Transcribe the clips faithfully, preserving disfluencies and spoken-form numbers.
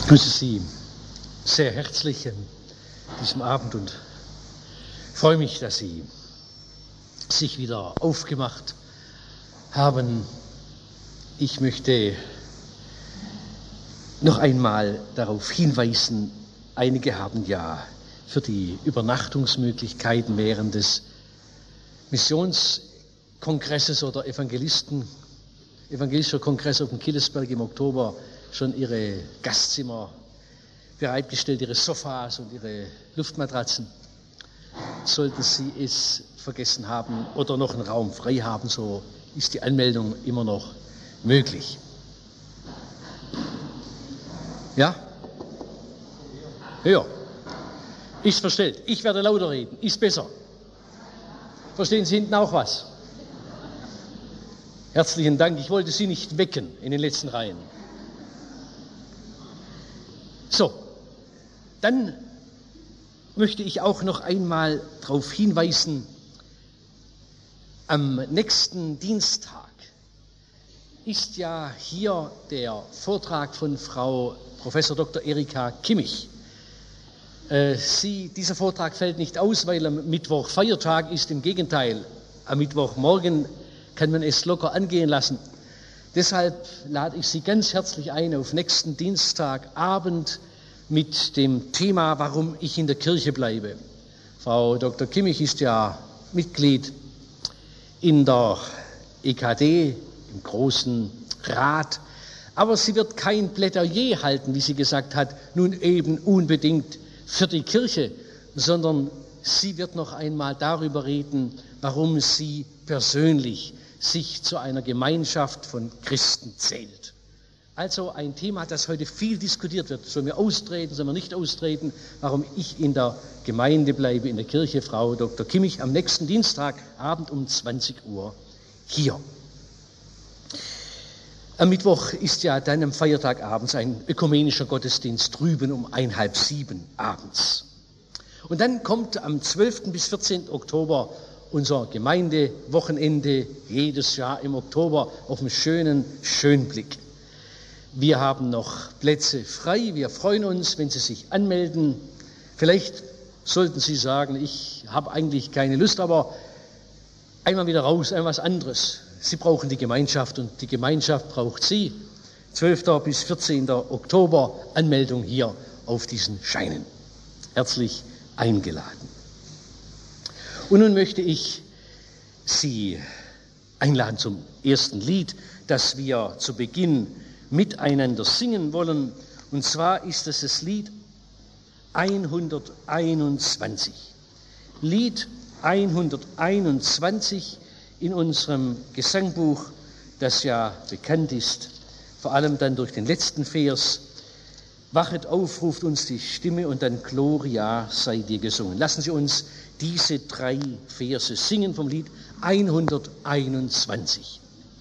Ich grüße Sie sehr herzlich an diesem Abend und freue mich, dass Sie sich wieder aufgemacht haben. Ich möchte noch einmal darauf hinweisen, einige haben ja für die Übernachtungsmöglichkeiten während des Missionskongresses oder Evangelisten, evangelischer Kongress auf dem Killesberg im Oktober schon ihre Gastzimmer bereitgestellt, ihre Sofas und ihre Luftmatratzen. Sollten Sie es vergessen haben oder noch einen Raum frei haben, so ist die Anmeldung immer noch möglich. Ja? Höher. Ist verstellt. Ich werde lauter reden. Ist besser. Verstehen Sie hinten auch was? Herzlichen Dank. Ich wollte Sie nicht wecken in den letzten Reihen. So, dann möchte ich auch noch einmal darauf hinweisen, am nächsten Dienstag ist ja hier der Vortrag von Frau Professor Doktor Erika Kimmich. Äh, sie, dieser Vortrag fällt nicht aus, weil am Mittwoch Feiertag ist. Im Gegenteil, am Mittwochmorgen kann man es locker angehen lassen. Deshalb lade ich Sie ganz herzlich ein auf nächsten Dienstagabend mit dem Thema, warum ich in der Kirche bleibe. Frau Doktor Kimmich ist ja Mitglied in der E K D, im Großen Rat, aber sie wird kein Plädoyer halten, wie sie gesagt hat, nun eben unbedingt für die Kirche, sondern sie wird noch einmal darüber reden, warum sie persönlich sich zu einer Gemeinschaft von Christen zählt. Also ein Thema, das heute viel diskutiert wird. Sollen wir austreten, sollen wir nicht austreten? Warum ich in der Gemeinde bleibe, in der Kirche, Frau Doktor Kimmich, am nächsten Dienstagabend um zwanzig Uhr hier. Am Mittwoch ist ja dann am Feiertag abends ein ökumenischer Gottesdienst drüben um ein, halb sieben abends. Und dann kommt am zwölften bis vierzehnten Oktober unser Gemeindewochenende jedes Jahr im Oktober auf einem schönen Schönblick. Wir haben noch Plätze frei. Wir freuen uns, wenn Sie sich anmelden. Vielleicht sollten Sie sagen, ich habe eigentlich keine Lust, aber einmal wieder raus, einmal was anderes. Sie brauchen die Gemeinschaft und die Gemeinschaft braucht Sie. zwölften bis vierzehnten Oktober, Anmeldung hier auf diesen Scheinen. Herzlich eingeladen. Und nun möchte ich Sie einladen zum ersten Lied, das wir zu Beginn miteinander singen wollen. Und zwar ist es das Lied hunderteinundzwanzig. Lied hunderteinundzwanzig in unserem Gesangbuch, das ja bekannt ist, vor allem dann durch den letzten Vers. Wachet auf, ruft uns die Stimme und dann Gloria sei dir gesungen. Lassen Sie uns diese drei Verse singen vom Lied hunderteinundzwanzig.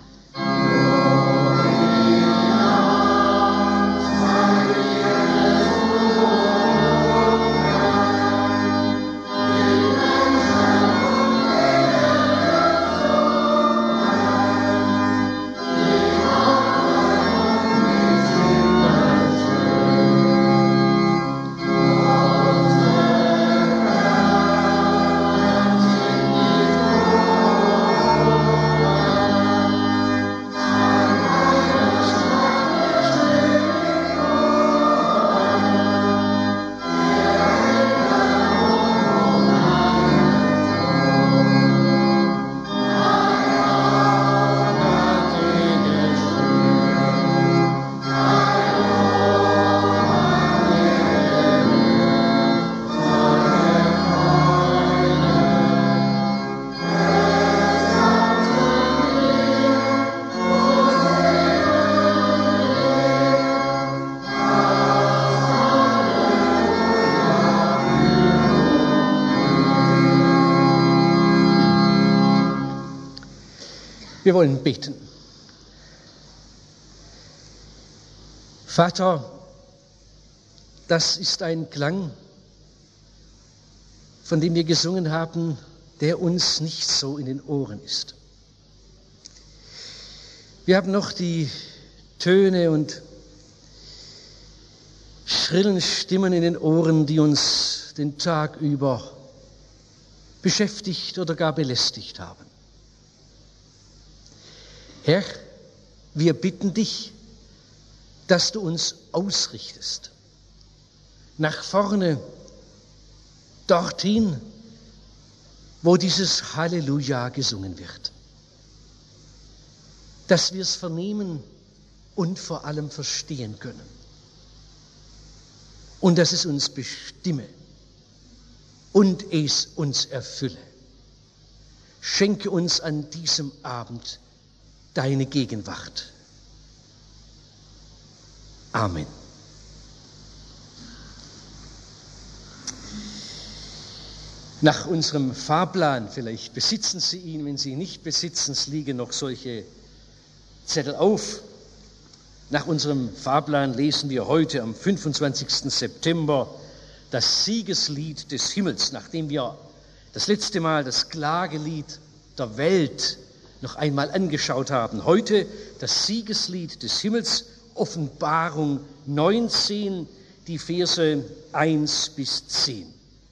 Wir wollen beten. Vater, das ist ein Klang, von dem wir gesungen haben, der uns nicht so in den Ohren ist. Wir haben noch die Töne und schrillen Stimmen in den Ohren, die uns den Tag über beschäftigt oder gar belästigt haben. Herr, wir bitten dich, dass du uns ausrichtest, nach vorne, dorthin, wo dieses Halleluja gesungen wird, dass wir es vernehmen und vor allem verstehen können und dass es uns bestimme und es uns erfülle. Schenke uns an diesem Abend deine Gegenwart. Amen. Nach unserem Fahrplan, vielleicht besitzen Sie ihn, wenn Sie ihn nicht besitzen, es liegen noch solche Zettel auf. Nach unserem Fahrplan lesen wir heute am fünfundzwanzigsten September das Siegeslied des Himmels, nachdem wir das letzte Mal das Klagelied der Welt noch einmal angeschaut haben. Heute das Siegeslied des Himmels, Offenbarung neunzehn, die Verse eins bis zehn.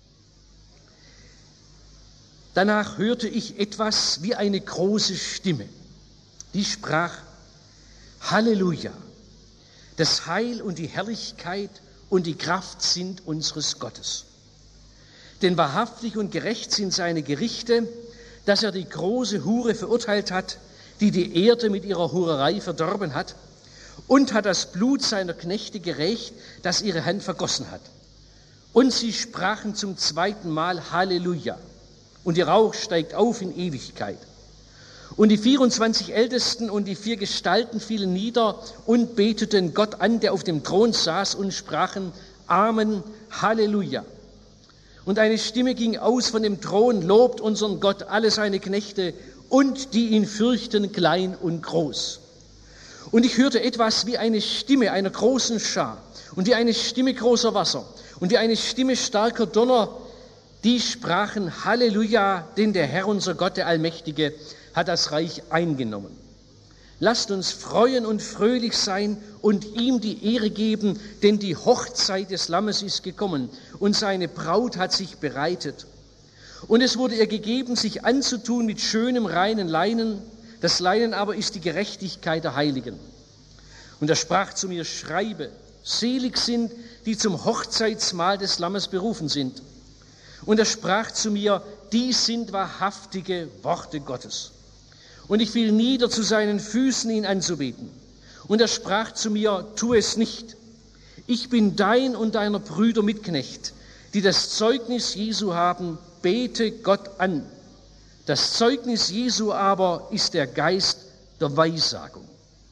Danach hörte ich etwas wie eine große Stimme, die sprach: Halleluja, das Heil und die Herrlichkeit und die Kraft sind unseres Gottes. Denn wahrhaftig und gerecht sind seine Gerichte, dass er die große Hure verurteilt hat, die die Erde mit ihrer Hurerei verdorben hat, und hat das Blut seiner Knechte gerächt, das ihre Hand vergossen hat. Und sie sprachen zum zweiten Mal Halleluja. Und der Rauch steigt auf in Ewigkeit. Und die vierundzwanzig Ältesten und die vier Gestalten fielen nieder und beteten Gott an, der auf dem Thron saß, und sprachen Amen, Halleluja. Und eine Stimme ging aus von dem Thron, lobt unseren Gott, alle seine Knechte und die ihn fürchten, klein und groß. Und ich hörte etwas wie eine Stimme einer großen Schar und wie eine Stimme großer Wasser und wie eine Stimme starker Donner, die sprachen Halleluja, denn der Herr, unser Gott, der Allmächtige, hat das Reich eingenommen. Lasst uns freuen und fröhlich sein und ihm die Ehre geben, denn die Hochzeit des Lammes ist gekommen und seine Braut hat sich bereitet. Und es wurde ihr gegeben, sich anzutun mit schönem, reinen Leinen. Das Leinen aber ist die Gerechtigkeit der Heiligen. Und er sprach zu mir, schreibe, selig sind, die zum Hochzeitsmahl des Lammes berufen sind. Und er sprach zu mir, dies sind wahrhaftige Worte Gottes. Und ich fiel nieder zu seinen Füßen, ihn anzubeten. Und er sprach zu mir, tu es nicht. Ich bin dein und deiner Brüder Mitknecht, die das Zeugnis Jesu haben, bete Gott an. Das Zeugnis Jesu aber ist der Geist der Weissagung.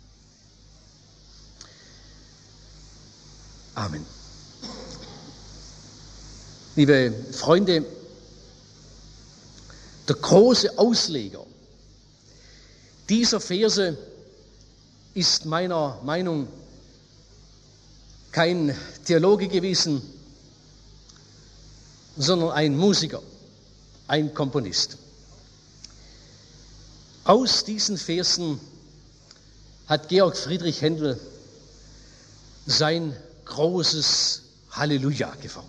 Amen. Liebe Freunde, der große Ausleger dieser Verse ist meiner Meinung nach kein Theologe gewesen, sondern ein Musiker, ein Komponist. Aus diesen Versen hat Georg Friedrich Händel sein großes Halleluja geformt.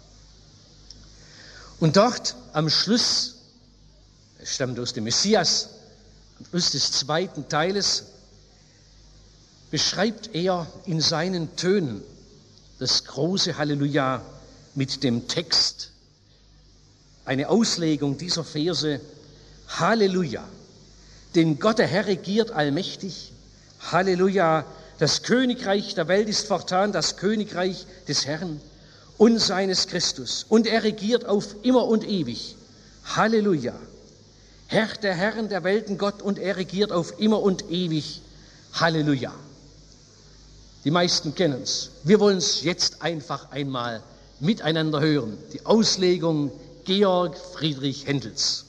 Und dort am Schluss, es stammt aus dem Messias, am Schluss des zweiten Teiles, beschreibt er in seinen Tönen das große Halleluja mit dem Text, eine Auslegung dieser Verse, Halleluja, denn Gott der Herr regiert allmächtig, Halleluja, das Königreich der Welt ist fortan das Königreich des Herrn und seines Christus, und er regiert auf immer und ewig, Halleluja, Herr der Herren der Welten Gott, und er regiert auf immer und ewig, Halleluja. Die meisten kennen es. Wir wollen es jetzt einfach einmal miteinander hören. Die Auslegung Georg Friedrich Händels.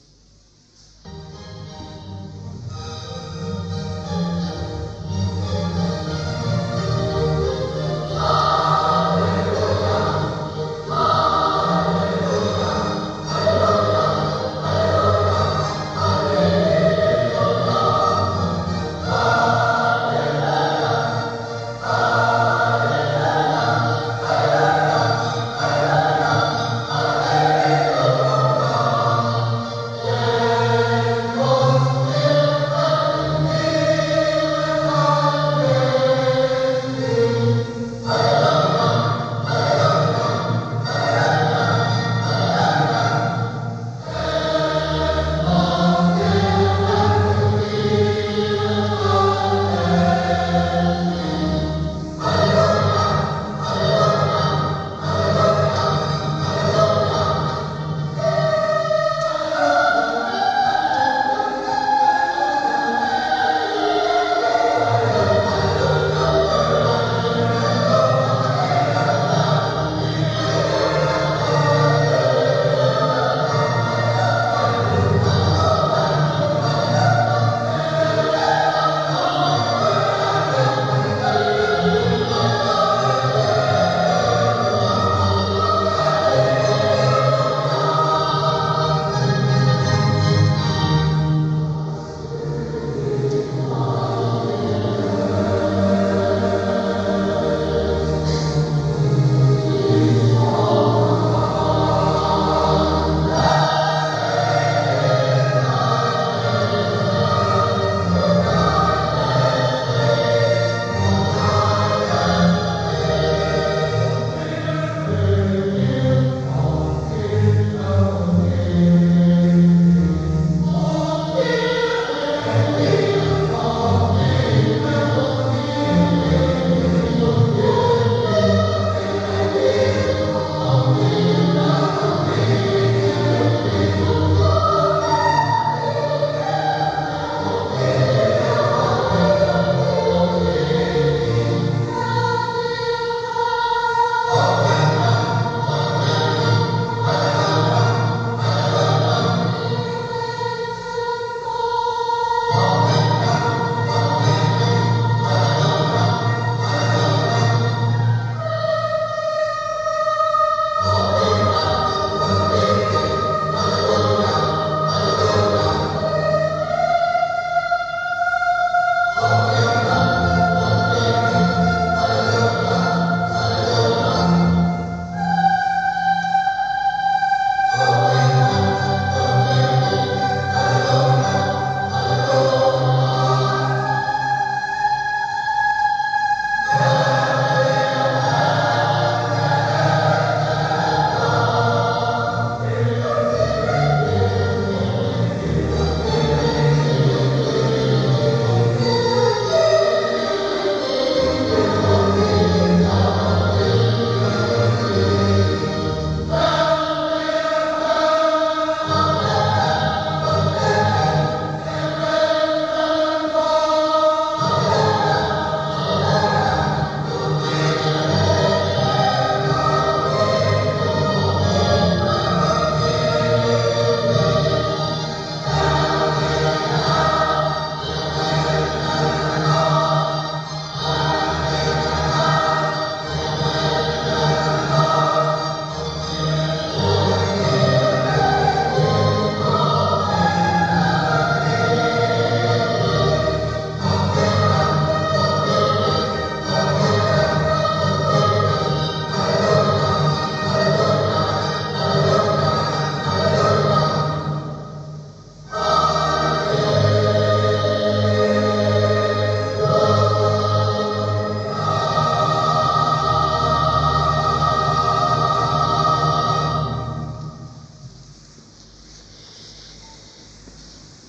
Halleluja,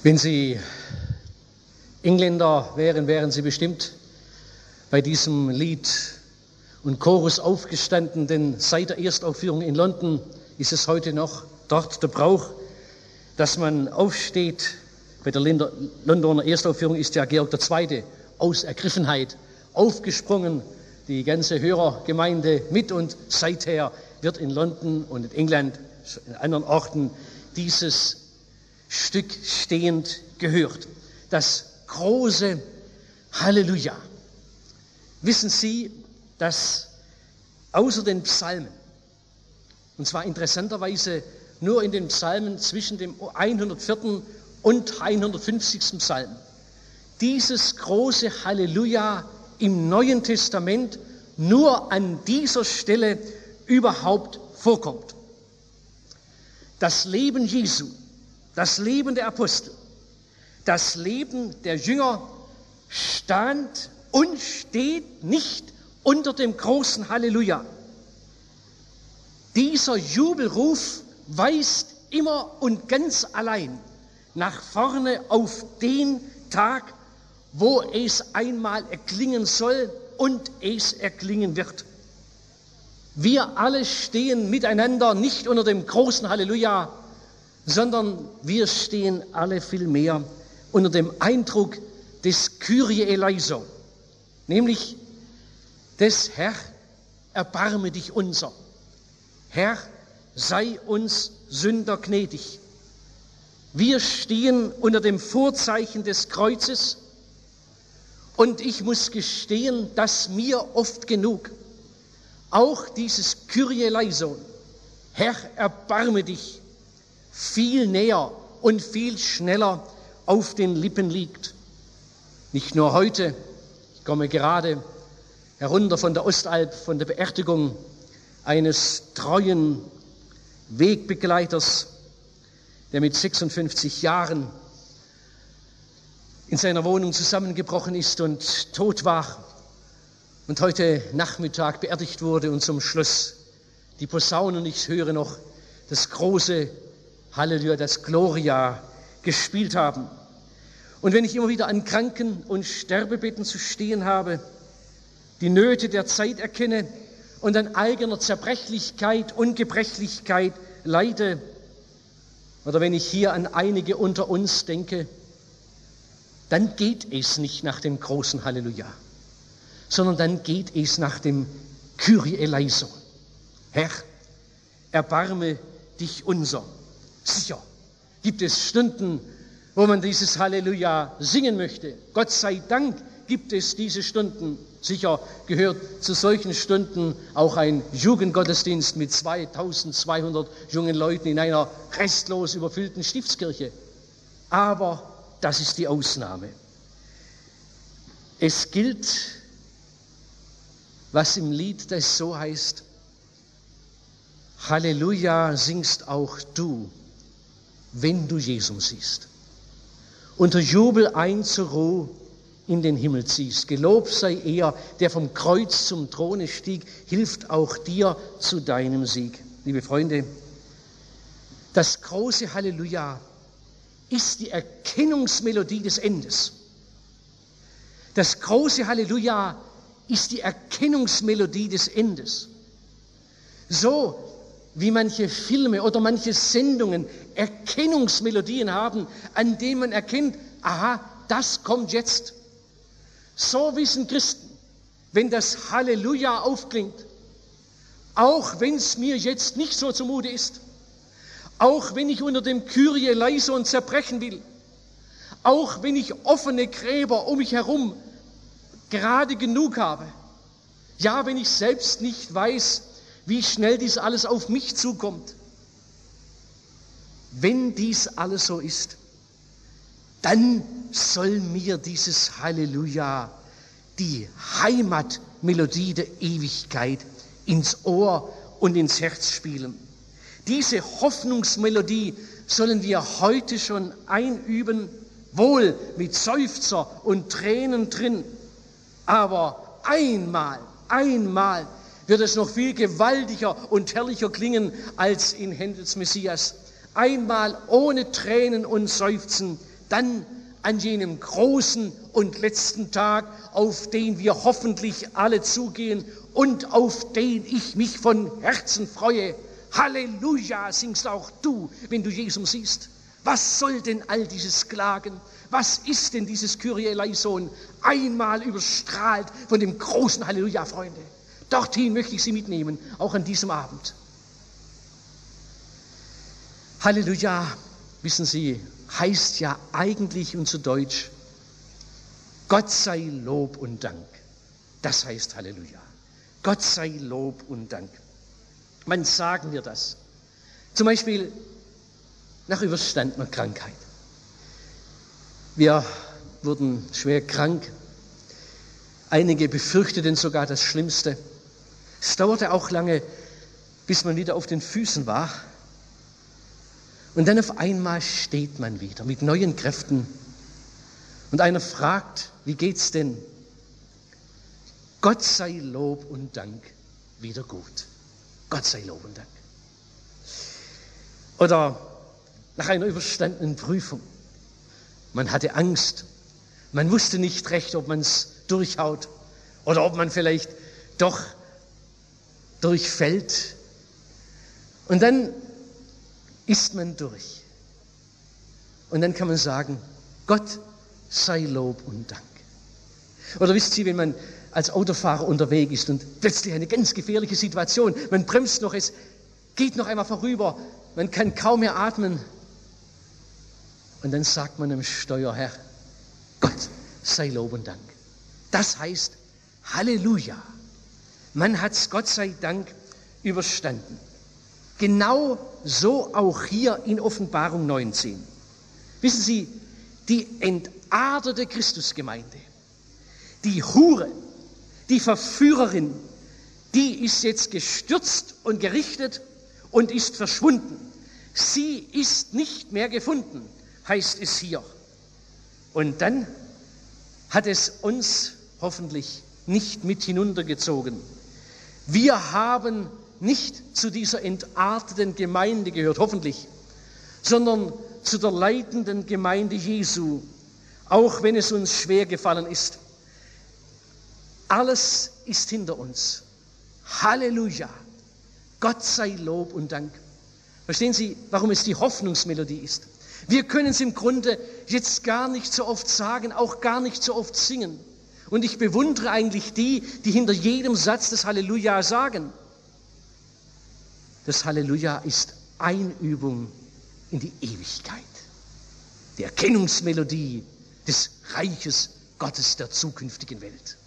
Wenn Sie Engländer wären, wären Sie bestimmt bei diesem Lied und Chorus aufgestanden, denn seit der Erstaufführung in London ist es heute noch dort der Brauch, dass man aufsteht. Bei der Londoner Erstaufführung ist ja Georg der Zweite aus Ergriffenheit aufgesprungen, die ganze Hörergemeinde mit, und seither wird in London und in England, in anderen Orten, dieses Stück stehend gehört. Das große Halleluja. Wissen Sie, dass außer den Psalmen, und zwar interessanterweise nur in den Psalmen zwischen dem hundertvierten und hundertfünfzigsten Psalm, dieses große Halleluja im Neuen Testament nur an dieser Stelle überhaupt vorkommt. Das Leben Jesu, das Leben der Apostel, das Leben der Jünger stand und steht nicht unter dem großen Halleluja. Dieser Jubelruf weist immer und ganz allein nach vorne auf den Tag, wo es einmal erklingen soll und es erklingen wird. Wir alle stehen miteinander nicht unter dem großen Halleluja, sondern wir stehen alle vielmehr unter dem Eindruck des Kyrie eleison, nämlich des Herr, erbarme dich unser. Herr, sei uns Sünder gnädig. Wir stehen unter dem Vorzeichen des Kreuzes, und ich muss gestehen, dass mir oft genug auch dieses Kyrie eleison, Herr, erbarme dich, viel näher und viel schneller auf den Lippen liegt. Nicht nur heute, ich komme gerade herunter von der Ostalb, von der Beerdigung eines treuen Wegbegleiters, der mit sechsundfünfzig Jahren in seiner Wohnung zusammengebrochen ist und tot war und heute Nachmittag beerdigt wurde und zum Schluss die Posaunen, und ich höre noch das große Halleluja, das Gloria gespielt haben. Und wenn ich immer wieder an Kranken- und Sterbebetten zu stehen habe, die Nöte der Zeit erkenne und an eigener Zerbrechlichkeit und Gebrechlichkeit leide, oder wenn ich hier an einige unter uns denke, dann geht es nicht nach dem großen Halleluja, sondern dann geht es nach dem Kyrie eleison. Herr, erbarme dich unser. Sicher gibt es Stunden, wo man dieses Halleluja singen möchte. Gott sei Dank gibt es diese Stunden. Sicher gehört zu solchen Stunden auch ein Jugendgottesdienst mit zweitausendzweihundert jungen Leuten in einer restlos überfüllten Stiftskirche. Aber das ist die Ausnahme. Es gilt, was im Lied das so heißt: Halleluja singst auch du, wenn du Jesus siehst. Unter Jubel ein zur Ruhe in den Himmel ziehst. Gelobt sei er, der vom Kreuz zum Throne stieg, hilft auch dir zu deinem Sieg. Liebe Freunde, das große Halleluja ist die Erkennungsmelodie des Endes. Das große Halleluja ist die Erkennungsmelodie des Endes. So wie manche Filme oder manche Sendungen Erkennungsmelodien haben, an denen man erkennt, aha, das kommt jetzt. So wissen Christen, wenn das Halleluja aufklingt, auch wenn es mir jetzt nicht so zumute ist, auch wenn ich unter dem Kyrie eleison zerbrechen will, auch wenn ich offene Gräber um mich herum gerade genug habe, ja, wenn ich selbst nicht weiß, wie schnell dies alles auf mich zukommt. Wenn dies alles so ist, dann soll mir dieses Halleluja, die Heimatmelodie der Ewigkeit, ins Ohr und ins Herz spielen. Diese Hoffnungsmelodie sollen wir heute schon einüben, wohl mit Seufzer und Tränen drin, aber einmal, einmal wird es noch viel gewaltiger und herrlicher klingen als in Händels Messias. Einmal ohne Tränen und Seufzen dann an jenem großen und letzten Tag, auf den wir hoffentlich alle zugehen und auf den ich mich von Herzen freue. Halleluja, singst auch du, wenn du Jesus siehst. Was soll denn all dieses Klagen? Was ist denn dieses Kyrie eleison? Einmal überstrahlt von dem großen Halleluja, Freunde. Dorthin möchte ich Sie mitnehmen, auch an diesem Abend. Halleluja, wissen Sie, heißt ja eigentlich und zu Deutsch, Gott sei Lob und Dank. Das heißt Halleluja. Gott sei Lob und Dank. Wann sagen wir das? Zum Beispiel nach überstandener Krankheit. Wir wurden schwer krank. Einige befürchteten sogar das Schlimmste. Es dauerte auch lange, bis man wieder auf den Füßen war. Und dann auf einmal steht man wieder mit neuen Kräften. Und einer fragt, wie geht's denn? Gott sei Lob und Dank, wieder gut. Gott sei Lob und Dank. Oder nach einer überstandenen Prüfung. Man hatte Angst. Man wusste nicht recht, ob man es durchhaut oder ob man vielleicht doch durchfällt. Und dann ist man durch. Und dann kann man sagen, Gott sei Lob und Dank. Oder wisst ihr, wenn man als Autofahrer unterwegs ist und plötzlich eine ganz gefährliche Situation, man bremst noch, es geht noch einmal vorüber, man kann kaum mehr atmen. Und dann sagt man dem Steuerherr, Gott sei Lob und Dank. Das heißt Halleluja. Man hat es Gott sei Dank überstanden. Genau so auch hier in Offenbarung neunzehn. Wissen Sie, die entartete Christusgemeinde, die Hure, die Verführerin, die ist jetzt gestürzt und gerichtet und ist verschwunden. Sie ist nicht mehr gefunden, heißt es hier. Und dann hat es uns hoffentlich nicht mit hinuntergezogen. Wir haben nicht zu dieser entarteten Gemeinde gehört, hoffentlich, sondern zu der leitenden Gemeinde Jesu, auch wenn es uns schwer gefallen ist. Alles ist hinter uns. Halleluja. Gott sei Lob und Dank. Verstehen Sie, warum es die Hoffnungsmelodie ist? Wir können es im Grunde jetzt gar nicht so oft sagen, auch gar nicht so oft singen. Und ich bewundere eigentlich die, die hinter jedem Satz das Halleluja sagen. Das Halleluja ist Einübung in die Ewigkeit. Die Erkennungsmelodie des Reiches Gottes der zukünftigen Welt.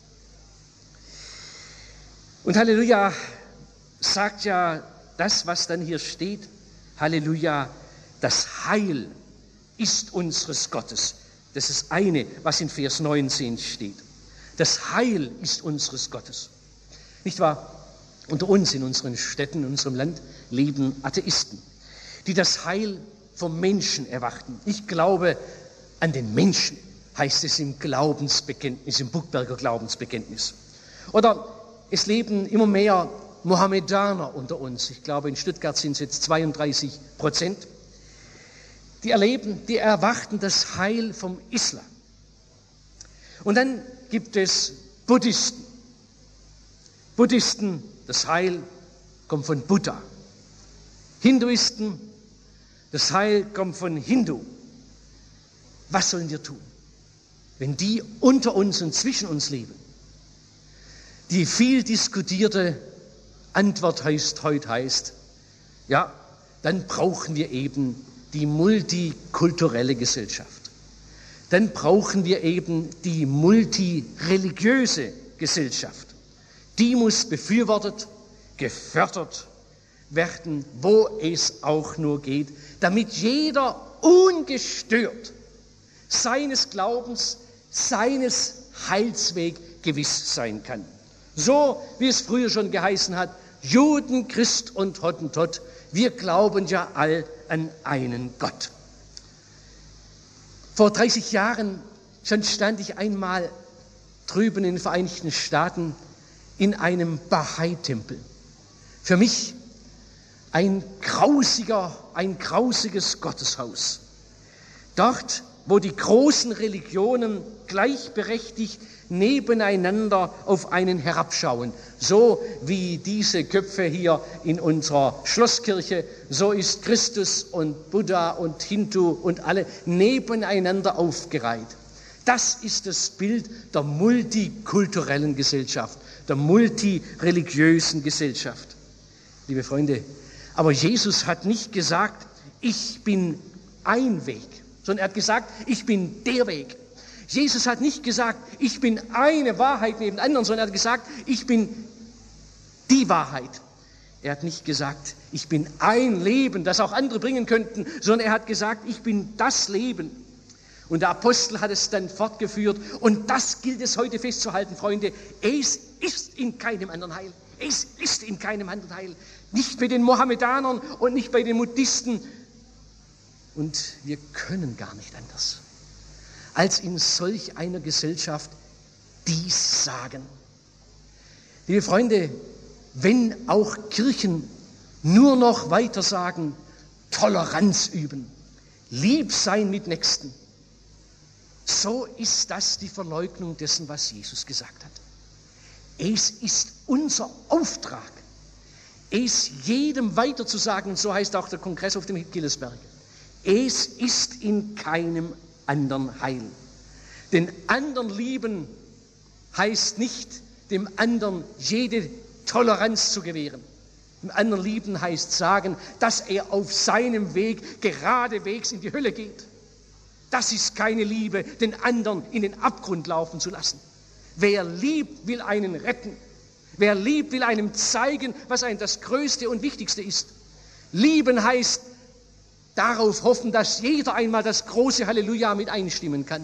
Und Halleluja sagt ja das, was dann hier steht. Halleluja, das Heil ist unseres Gottes. Das ist eine, was in Vers neunzehn steht. Das Heil ist unseres Gottes. Nicht wahr? Unter uns in unseren Städten, in unserem Land leben Atheisten, die das Heil vom Menschen erwarten. Ich glaube an den Menschen, heißt es im Glaubensbekenntnis, im Buchberger Glaubensbekenntnis. Oder es leben immer mehr Mohammedaner unter uns. Ich glaube, in Stuttgart sind es jetzt zweiunddreißig Prozent. Die erleben, die erwarten das Heil vom Islam. Und dann gibt es Buddhisten. Buddhisten, das Heil kommt von Buddha. Hinduisten, das Heil kommt von Hindu. Was sollen wir tun, wenn die unter uns und zwischen uns leben? Die viel diskutierte Antwort heißt, heute heißt, ja, dann brauchen wir eben die multikulturelle Gesellschaft. Dann brauchen wir eben die multireligiöse Gesellschaft. Die muss befürwortet, gefördert werden, wo es auch nur geht, damit jeder ungestört seines Glaubens, seines Heilswegs gewiss sein kann. So wie es früher schon geheißen hat, Juden, Christ und Hottentott, wir glauben ja all an einen Gott. Vor dreißig Jahren schon stand ich einmal drüben in den Vereinigten Staaten in einem Bahai-Tempel. Für mich ein grausiger, ein grausiges Gotteshaus. Dort wo die großen Religionen gleichberechtigt nebeneinander auf einen herabschauen. So wie diese Köpfe hier in unserer Schlosskirche, so ist Christus und Buddha und Hindu und alle nebeneinander aufgereiht. Das ist das Bild der multikulturellen Gesellschaft, der multireligiösen Gesellschaft. Liebe Freunde, aber Jesus hat nicht gesagt, ich bin ein Weg, sondern er hat gesagt, ich bin der Weg. Jesus hat nicht gesagt, ich bin eine Wahrheit neben anderen, sondern er hat gesagt, ich bin die Wahrheit. Er hat nicht gesagt, ich bin ein Leben, das auch andere bringen könnten, sondern er hat gesagt, ich bin das Leben. Und der Apostel hat es dann fortgeführt. Und das gilt es heute festzuhalten, Freunde. Es ist in keinem anderen Heil. Es ist in keinem anderen Heil. Nicht bei den Mohammedanern und nicht bei den Buddhisten. Und wir können gar nicht anders, als in solch einer Gesellschaft dies sagen. Liebe Freunde, wenn auch Kirchen nur noch weiter sagen, Toleranz üben, lieb sein mit Nächsten, so ist das die Verleugnung dessen, was Jesus gesagt hat. Es ist unser Auftrag, es jedem weiterzusagen, und so heißt auch der Kongress auf dem Hickillesberg. Es ist in keinem anderen Heil. Den anderen lieben heißt nicht, dem anderen jede Toleranz zu gewähren. Dem anderen lieben heißt sagen, dass er auf seinem Weg geradewegs in die Hölle geht. Das ist keine Liebe, den anderen in den Abgrund laufen zu lassen. Wer liebt, will einen retten. Wer liebt, will einem zeigen, was einem das Größte und Wichtigste ist. Lieben heißt darauf hoffen, dass jeder einmal das große Halleluja mit einstimmen kann.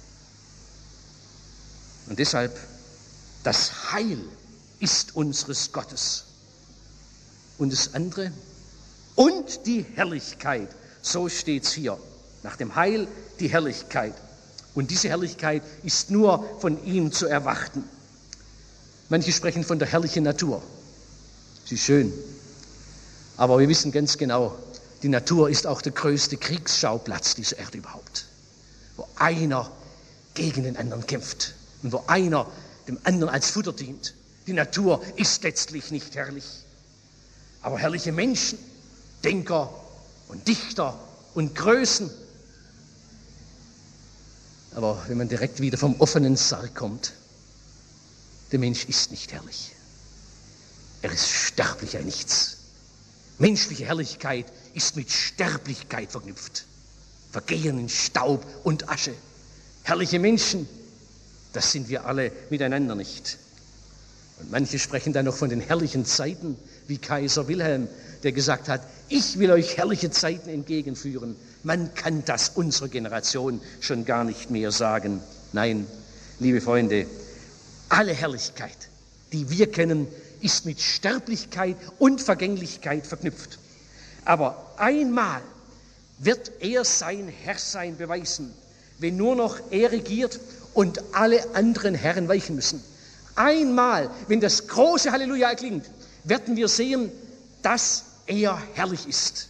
Und deshalb, das Heil ist unseres Gottes. Und das andere, und die Herrlichkeit, so steht es hier. Nach dem Heil die Herrlichkeit. Und diese Herrlichkeit ist nur von ihm zu erwarten. Manche sprechen von der herrlichen Natur. Sie ist schön. Aber wir wissen ganz genau, die Natur ist auch der größte Kriegsschauplatz dieser Erde überhaupt. Wo einer gegen den anderen kämpft und wo einer dem anderen als Futter dient. Die Natur ist letztlich nicht herrlich. Aber herrliche Menschen, Denker und Dichter und Größen. Aber wenn man direkt wieder vom offenen Sarg kommt, der Mensch ist nicht herrlich. Er ist sterblich, ein Nichts. Menschliche Herrlichkeit ist mit Sterblichkeit verknüpft. Vergehen in Staub und Asche. Herrliche Menschen, das sind wir alle miteinander nicht. Und manche sprechen dann noch von den herrlichen Zeiten, wie Kaiser Wilhelm, der gesagt hat, ich will euch herrliche Zeiten entgegenführen. Man kann das unserer Generation schon gar nicht mehr sagen. Nein, liebe Freunde, alle Herrlichkeit, die wir kennen, ist mit Sterblichkeit und Vergänglichkeit verknüpft. Aber einmal wird er sein Herrsein beweisen, wenn nur noch er regiert und alle anderen Herren weichen müssen. Einmal, wenn das große Halleluja erklingt, werden wir sehen, dass er herrlich ist.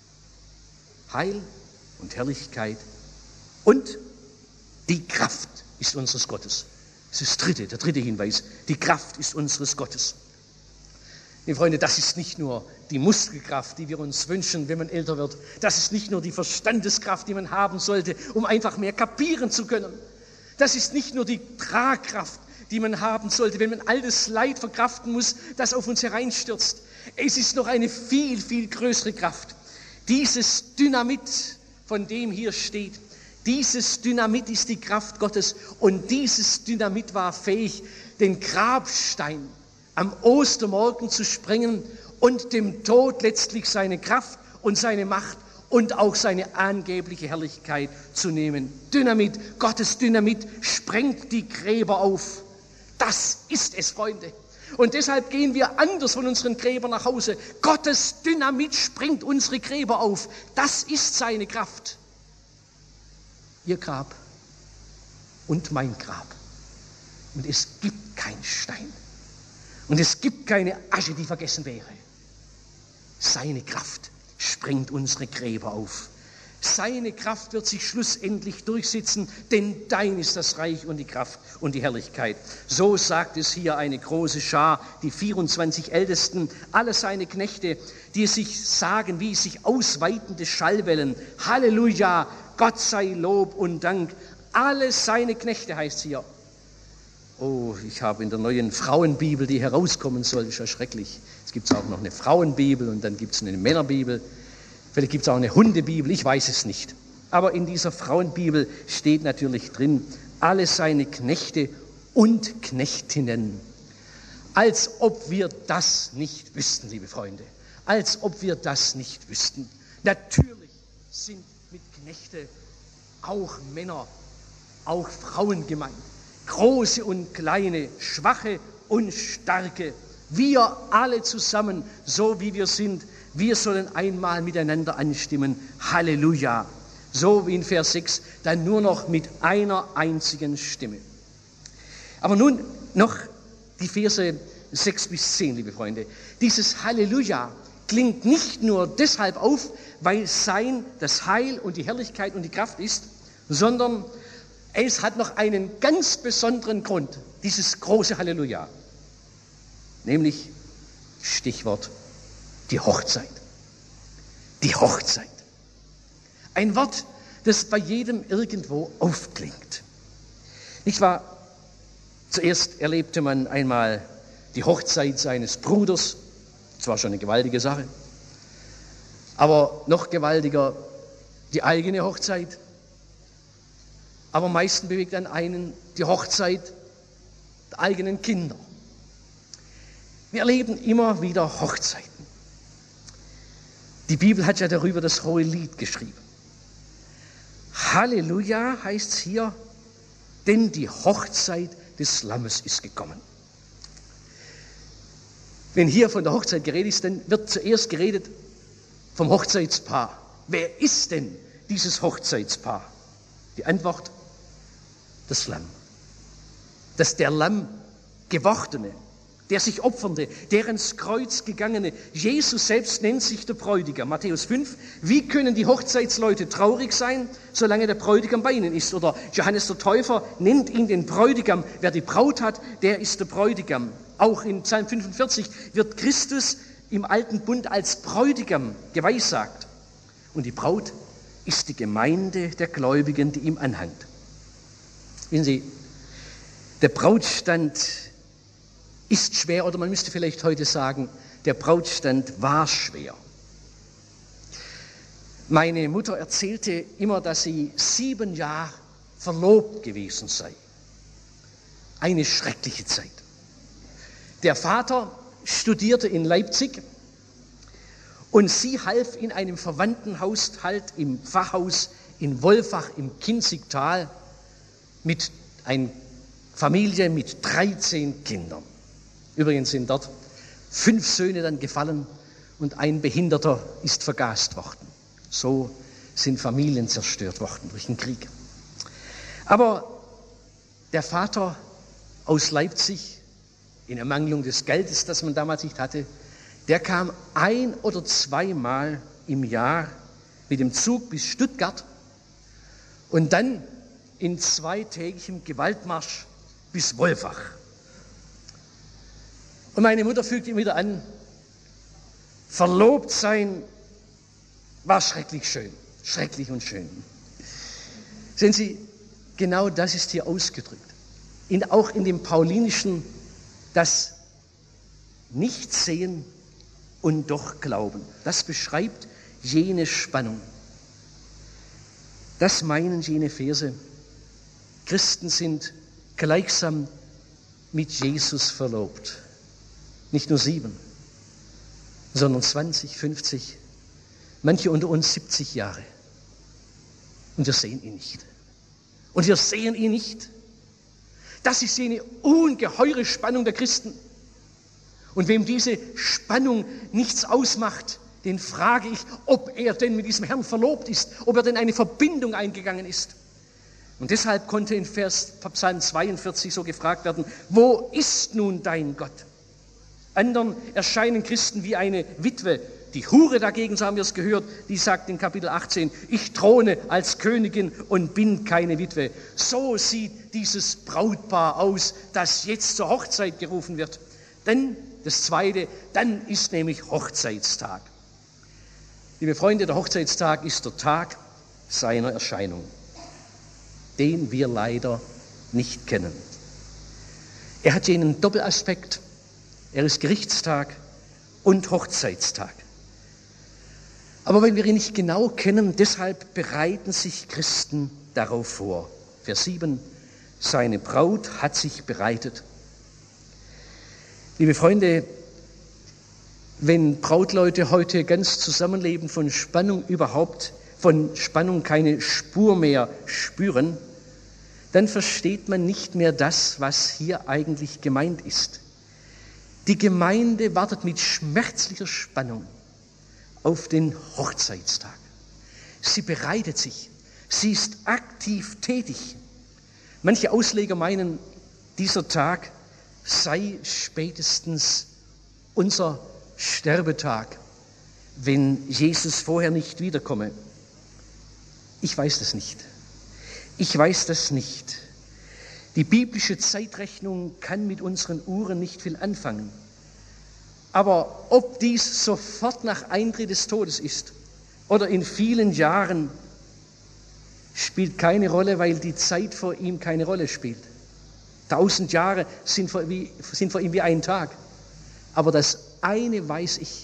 Heil und Herrlichkeit und die Kraft ist unseres Gottes. Das ist das dritte, der dritte Hinweis. Die Kraft ist unseres Gottes. Liebe Freunde, das ist nicht nur die Muskelkraft, die wir uns wünschen, wenn man älter wird. Das ist nicht nur die Verstandeskraft, die man haben sollte, um einfach mehr kapieren zu können. Das ist nicht nur die Tragkraft, die man haben sollte, wenn man all das Leid verkraften muss, das auf uns hereinstürzt. Es ist noch eine viel, viel größere Kraft. Dieses Dynamit, von dem hier steht, dieses Dynamit ist die Kraft Gottes und dieses Dynamit war fähig, den Grabstein am Ostermorgen zu sprengen und dem Tod letztlich seine Kraft und seine Macht und auch seine angebliche Herrlichkeit zu nehmen. Dynamit, Gottes Dynamit sprengt die Gräber auf. Das ist es, Freunde. Und deshalb gehen wir anders von unseren Gräbern nach Hause. Gottes Dynamit sprengt unsere Gräber auf. Das ist seine Kraft. Ihr Grab und mein Grab. Und es gibt keinen Stein. Und es gibt keine Asche, die vergessen wäre. Seine Kraft sprengt unsere Gräber auf. Seine Kraft wird sich schlussendlich durchsetzen, denn dein ist das Reich und die Kraft und die Herrlichkeit. So sagt es hier eine große Schar, die vierundzwanzig Ältesten, alle seine Knechte, die sich sagen, wie sich ausweitende Schallwellen. Halleluja, Gott sei Lob und Dank. Alle seine Knechte heißt hier. Oh, ich habe in der neuen Frauenbibel, die herauskommen soll, ist ja schrecklich. Es gibt auch noch eine Frauenbibel und dann gibt es eine Männerbibel. Vielleicht gibt es auch eine Hundebibel, ich weiß es nicht. Aber in dieser Frauenbibel steht natürlich drin, alle seine Knechte und Knechtinnen. Als ob wir das nicht wüssten, liebe Freunde. Als ob wir das nicht wüssten. Natürlich sind mit Knechte auch Männer, auch Frauen gemeint. Große und kleine, schwache und starke. Wir alle zusammen, so wie wir sind, wir sollen einmal miteinander anstimmen. Halleluja. So wie in Vers sechs, dann nur noch mit einer einzigen Stimme. Aber nun noch die Verse sechs bis zehn, liebe Freunde. Dieses Halleluja klingt nicht nur deshalb auf, weil sein das Heil und die Herrlichkeit und die Kraft ist, sondern es hat noch einen ganz besonderen Grund, dieses große Halleluja. Nämlich Stichwort die Hochzeit. Die Hochzeit. Ein Wort, das bei jedem irgendwo aufklingt. Nicht wahr? Zuerst erlebte man einmal die Hochzeit seines Bruders. Das war schon eine gewaltige Sache. Aber noch gewaltiger die eigene Hochzeit. Aber am meisten bewegt an einen die Hochzeit der eigenen Kinder. Wir erleben immer wieder Hochzeiten. Die Bibel hat ja darüber das hohe Lied geschrieben. Halleluja heißt es hier, denn die Hochzeit des Lammes ist gekommen. Wenn hier von der Hochzeit geredet ist, dann wird zuerst geredet vom Hochzeitspaar. Wer ist denn dieses Hochzeitspaar? Die Antwort, das Lamm. Das der Lamm gewordene, der sich opfernde, der ins Kreuz gegangene. Jesus selbst nennt sich der Bräutigam. Matthäus fünf. Wie können die Hochzeitsleute traurig sein, solange der Bräutigam bei ihnen ist? Oder Johannes der Täufer nennt ihn den Bräutigam. Wer die Braut hat, der ist der Bräutigam. Auch in Psalm fünfundvierzig wird Christus im alten Bund als Bräutigam geweissagt. Und die Braut ist die Gemeinde der Gläubigen, die ihm anhängt. Wissen Sie, der Brautstand ist schwer, oder man müsste vielleicht heute sagen, der Brautstand war schwer. Meine Mutter erzählte immer, dass sie sieben Jahre verlobt gewesen sei. Eine schreckliche Zeit. Der Vater studierte in Leipzig und sie half in einem Verwandtenhaushalt im Pfarrhaus in Wolfach im Kinzigtal mit einer Familie mit dreizehn Kindern. Übrigens sind dort fünf Söhne dann gefallen und ein Behinderter ist vergast worden. So sind Familien zerstört worden durch den Krieg. Aber der Vater aus Leipzig, in Ermangelung des Geldes, das man damals nicht hatte, der kam ein- oder zweimal im Jahr mit dem Zug bis Stuttgart und dann in zweitägigem Gewaltmarsch bis Wolfach. Und meine Mutter fügte ihm wieder an, verlobt sein war schrecklich schön, schrecklich und schön. Sehen Sie, genau das ist hier ausgedrückt. In, auch in dem Paulinischen, das Nichtsehen und doch Glauben. Das beschreibt jene Spannung. Das meinen jene Verse. Christen sind gleichsam mit Jesus verlobt. Nicht nur sieben, sondern zwanzig, fünfzig, manche unter uns siebzig Jahre. Und wir sehen ihn nicht. Und wir sehen ihn nicht. Das ist eine ungeheure Spannung der Christen. Und wem diese Spannung nichts ausmacht, den frage ich, ob er denn mit diesem Herrn verlobt ist, ob er denn eine Verbindung eingegangen ist. Und deshalb konnte in Vers Psalm zweiundvierzig so gefragt werden, wo ist nun dein Gott? Anderen erscheinen Christen wie eine Witwe, Die Hure dagegen, so haben wir es gehört, die sagt in Kapitel achtzehn, ich throne als Königin und bin keine Witwe. So sieht dieses Brautpaar aus, das jetzt zur Hochzeit gerufen wird. Denn das Zweite, dann ist nämlich Hochzeitstag. Liebe Freunde, der Hochzeitstag ist der Tag seiner Erscheinung, den wir leider nicht kennen. Er hat jenen Doppelaspekt, er ist Gerichtstag und Hochzeitstag. Aber wenn wir ihn nicht genau kennen, deshalb bereiten sich Christen darauf vor. Vers sieben, seine Braut hat sich bereitet. Liebe Freunde, wenn Brautleute heute ganz zusammenleben, von Spannung überhaupt, von Spannung keine Spur mehr spüren, dann versteht man nicht mehr das, was hier eigentlich gemeint ist. Die Gemeinde wartet mit schmerzlicher Spannung auf den Hochzeitstag. Sie bereitet sich, sie ist aktiv tätig. Manche Ausleger meinen, dieser Tag sei spätestens unser Sterbetag, wenn Jesus vorher nicht wiederkomme. Ich weiß das nicht. Ich weiß das nicht. Die biblische Zeitrechnung kann mit unseren Uhren nicht viel anfangen. Aber ob dies sofort nach Eintritt des Todes ist oder in vielen Jahren, spielt keine Rolle, weil die Zeit vor ihm keine Rolle spielt. Tausend Jahre sind vor, wie, sind vor ihm wie ein Tag. Aber das eine weiß ich,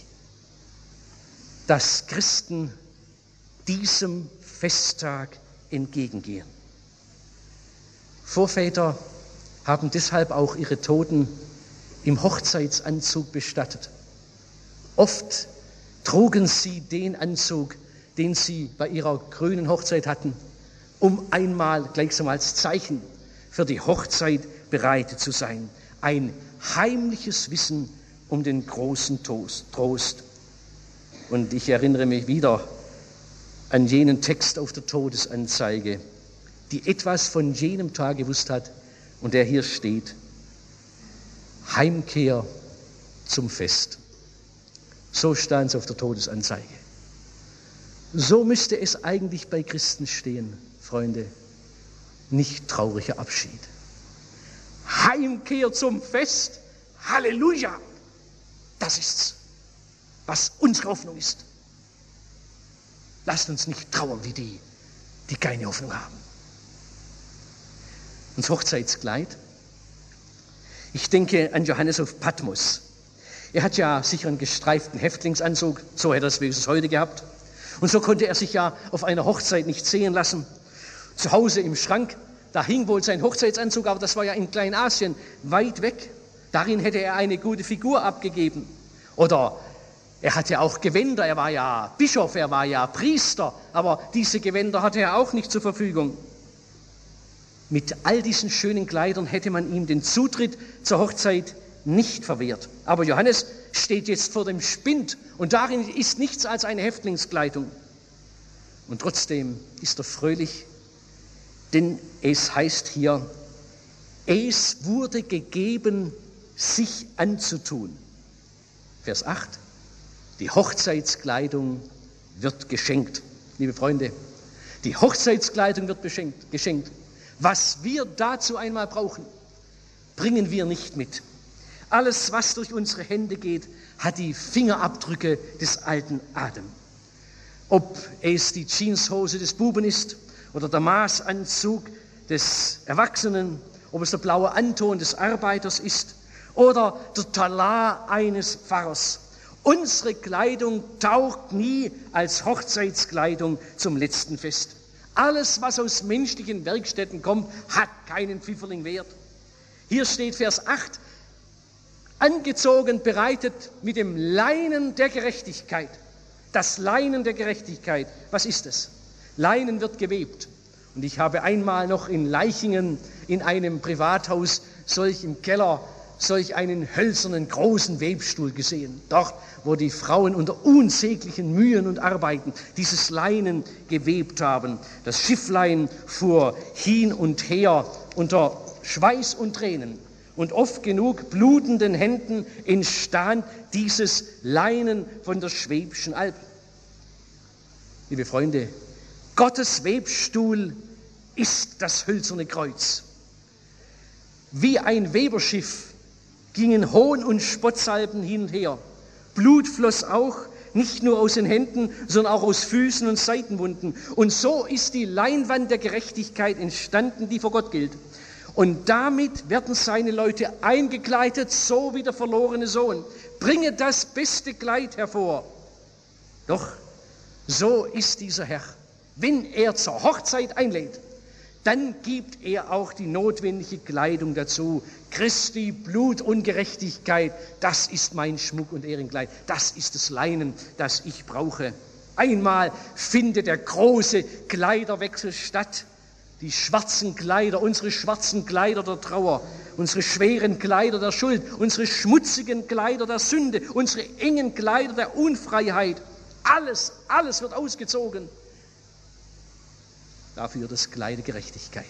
dass Christen diesem Festtag entgegengehen. Vorväter haben deshalb auch ihre Toten im Hochzeitsanzug bestattet. Oft trugen sie den Anzug, den sie bei ihrer grünen Hochzeit hatten, um einmal gleichsam als Zeichen für die Hochzeit bereitet zu sein. Ein heimliches Wissen um den großen Trost. Und ich erinnere mich wieder an jenen Text auf der Todesanzeige, die etwas von jenem Tag gewusst hat und der hier steht: Heimkehr zum Fest. So stand es auf der Todesanzeige. So müsste es eigentlich bei Christen stehen, Freunde, nicht trauriger Abschied. Heimkehr zum Fest, Halleluja, das ist's, was unsere Hoffnung ist. Lasst uns nicht trauern wie die, die keine Hoffnung haben. Und das Hochzeitskleid. Ich denke an Johannes auf Patmos. Er hat ja sicher einen gestreiften Häftlingsanzug, so hätte er es wenigstens heute gehabt. Und so konnte er sich ja auf einer Hochzeit nicht sehen lassen. Zu Hause im Schrank, da hing wohl sein Hochzeitsanzug, aber das war ja in Kleinasien weit weg. Darin hätte er eine gute Figur abgegeben. Oder er hatte auch Gewänder, er war ja Bischof, er war ja Priester, aber diese Gewänder hatte er auch nicht zur Verfügung. Mit all diesen schönen Kleidern hätte man ihm den Zutritt zur Hochzeit nicht verwehrt. Aber Johannes steht jetzt vor dem Spind und darin ist nichts als eine Häftlingskleidung. Und trotzdem ist er fröhlich, denn es heißt hier, es wurde gegeben, sich anzutun. Vers acht, die Hochzeitskleidung wird geschenkt. Liebe Freunde, die Hochzeitskleidung wird beschenkt, geschenkt. Was wir dazu einmal brauchen, bringen wir nicht mit. Alles, was durch unsere Hände geht, hat die Fingerabdrücke des alten Adam. Ob es die Jeanshose des Buben ist oder der Maßanzug des Erwachsenen, ob es der blaue Anton des Arbeiters ist oder der Talar eines Pfarrers. Unsere Kleidung taugt nie als Hochzeitskleidung zum letzten Fest. Alles, was aus menschlichen Werkstätten kommt, hat keinen Pfifferling wert. Hier steht Vers acht, angezogen, bereitet mit dem Leinen der Gerechtigkeit. Das Leinen der Gerechtigkeit, was ist es? Leinen wird gewebt. Und ich habe einmal noch in Leichingen in einem Privathaus solch im Keller solch einen hölzernen großen Webstuhl gesehen. Dort, wo die Frauen unter unsäglichen Mühen und Arbeiten dieses Leinen gewebt haben. Das Schifflein fuhr hin und her unter Schweiß und Tränen. und oft genug blutenden Händen entstand dieses Leinen von der Schwäbischen Alb. Liebe Freunde, Gottes Webstuhl ist das hölzerne Kreuz. Wie ein Weberschiff gingen Hohn- und Spottsalben hin und her. Blut floss auch, nicht nur aus den Händen, sondern auch aus Füßen und Seitenwunden. Und so ist die Leinwand der Gerechtigkeit entstanden, die vor Gott gilt. Und damit werden seine Leute eingekleidet, so wie der verlorene Sohn. Bringe das beste Kleid hervor. Doch so ist dieser Herr. Wenn er zur Hochzeit einlädt, dann gibt er auch die notwendige Kleidung dazu. Christi Blut und Gerechtigkeit, das ist mein Schmuck und Ehrenkleid. Das ist das Leinen, das ich brauche. Einmal findet der große Kleiderwechsel statt. Die schwarzen Kleider, unsere schwarzen Kleider der Trauer, unsere schweren Kleider der Schuld, unsere schmutzigen Kleider der Sünde, unsere engen Kleider der Unfreiheit. Alles, alles wird ausgezogen. Dafür das Kleid der Gerechtigkeit.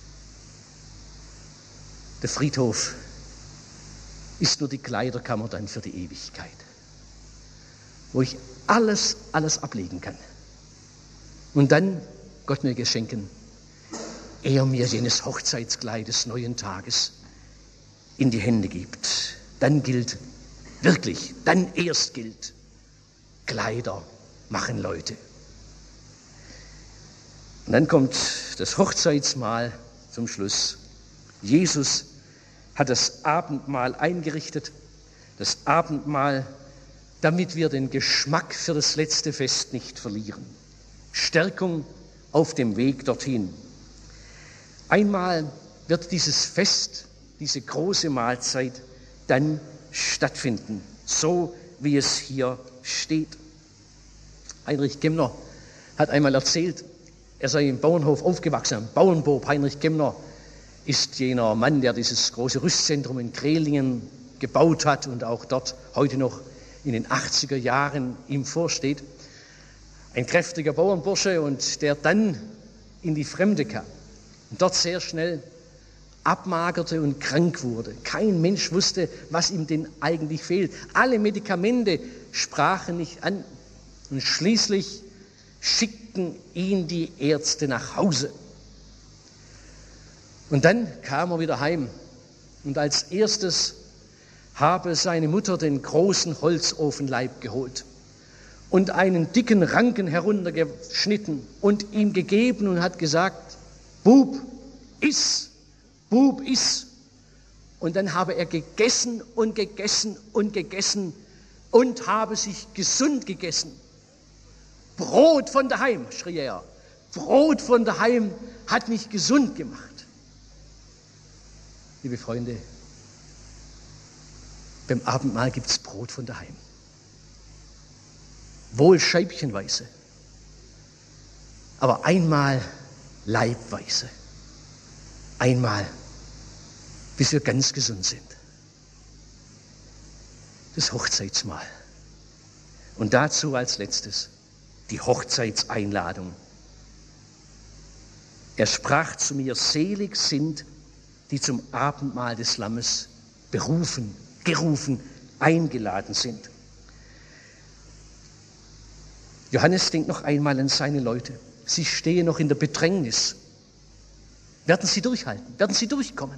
Der Friedhof ist nur die Kleiderkammer dann für die Ewigkeit, wo ich alles, alles ablegen kann. Und dann Gott mir geschenken, er mir jenes Hochzeitskleid des neuen Tages in die Hände gibt. Dann gilt, wirklich, dann erst gilt, Kleider machen Leute. Und dann kommt das Hochzeitsmahl zum Schluss. Jesus hat das Abendmahl eingerichtet, das Abendmahl, damit wir den Geschmack für das letzte Fest nicht verlieren. Stärkung auf dem Weg dorthin. Einmal wird dieses Fest, diese große Mahlzeit dann stattfinden, so wie es hier steht. Heinrich Gemmner hat einmal erzählt, er sei im Bauernhof aufgewachsen, am Bauernbob. Heinrich Gemmner ist jener Mann, der dieses große Rüstzentrum in Krehlingen gebaut hat und auch dort heute noch in den achtziger Jahren ihm vorsteht. Ein kräftiger Bauernbursche und der dann in die Fremde kam und dort sehr schnell abmagerte und krank wurde. Kein Mensch wusste, was ihm denn eigentlich fehlt. Alle Medikamente sprachen nicht an und schließlich schickten ihn die Ärzte nach Hause. Und dann kam er wieder heim und als erstes habe seine Mutter den großen Holzofenleib geholt und einen dicken Ranken heruntergeschnitten und ihm gegeben und hat gesagt, Bub, iss, Bub, iss. Und dann habe er gegessen und gegessen und gegessen und habe sich gesund gegessen. Brot von daheim, schrie er. Brot von daheim hat mich gesund gemacht. Liebe Freunde, beim Abendmahl gibt es Brot von daheim. Wohl scheibchenweise, aber einmal leibweise. Einmal, bis wir ganz gesund sind. Das Hochzeitsmahl. Und dazu als letztes die Hochzeitseinladung. Er sprach zu mir, selig sind, die zum Abendmahl des Lammes berufen, gerufen, eingeladen sind. Johannes denkt noch einmal an seine Leute. Sie stehen noch in der Bedrängnis. Werden sie durchhalten? Werden sie durchkommen?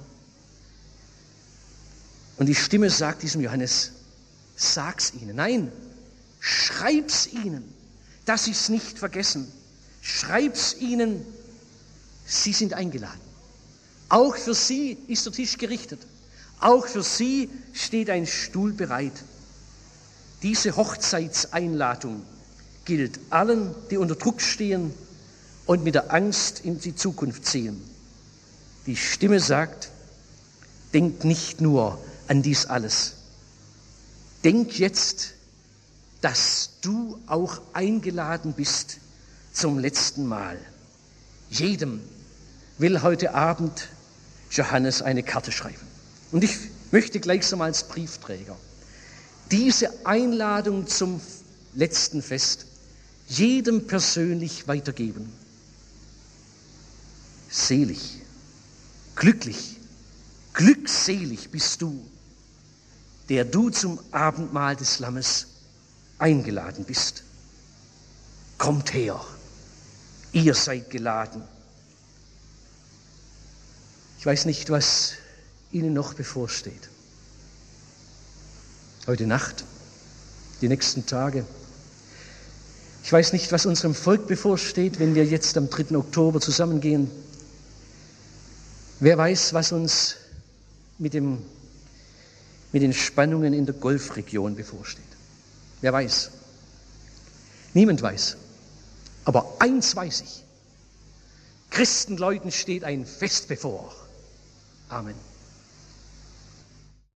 Und die Stimme sagt diesem Johannes, sag's ihnen. Nein, schreib's ihnen, dass sie es nicht vergessen. Schreib's ihnen, sie sind eingeladen. Auch für sie ist der Tisch gerichtet. Auch für sie steht ein Stuhl bereit. Diese Hochzeitseinladung gilt allen, die unter Druck stehen und mit der Angst in die Zukunft sehen. Die Stimme sagt, denk nicht nur an dies alles. Denk jetzt, dass du auch eingeladen bist zum letzten Mal. Jedem will heute Abend Johannes eine Karte schreiben. Und ich möchte gleichsam als Briefträger diese Einladung zum letzten Fest jedem persönlich weitergeben. Selig, glücklich, Glückselig bist du, der du zum Abendmahl des Lammes eingeladen bist. Kommt her, ihr seid geladen. Ich weiß nicht, was Ihnen noch bevorsteht. Heute Nacht, die nächsten Tage. Ich weiß nicht, was unserem Volk bevorsteht, wenn wir jetzt am dritten Oktober zusammengehen. Wer weiß, was uns mit, dem, mit den Spannungen in der Golfregion bevorsteht. Wer weiß. Niemand weiß. Aber eins weiß ich. Christenleuten steht ein Fest bevor. Amen.